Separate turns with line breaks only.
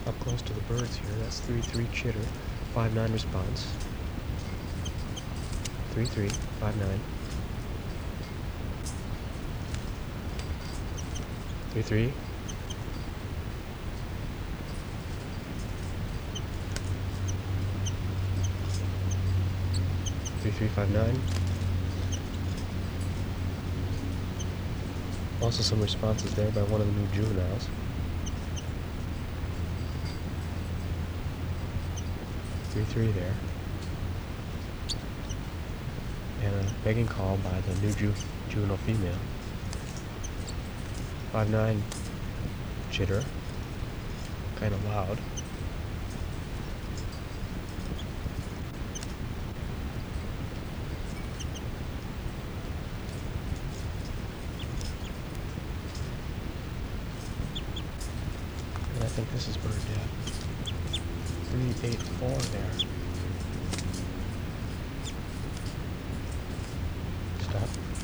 up close to the birds here. That's 3-3 chitter, 5-9 response. 3-3, 5-9. 3-3. 3-3, 5-9. Also some responses there by one of the new juveniles. 3-3 there. And a begging call by the new juvenile female. 5-9 chitter. Kind of loud. And I think this is bird dead. 3-8-4 there. Stop.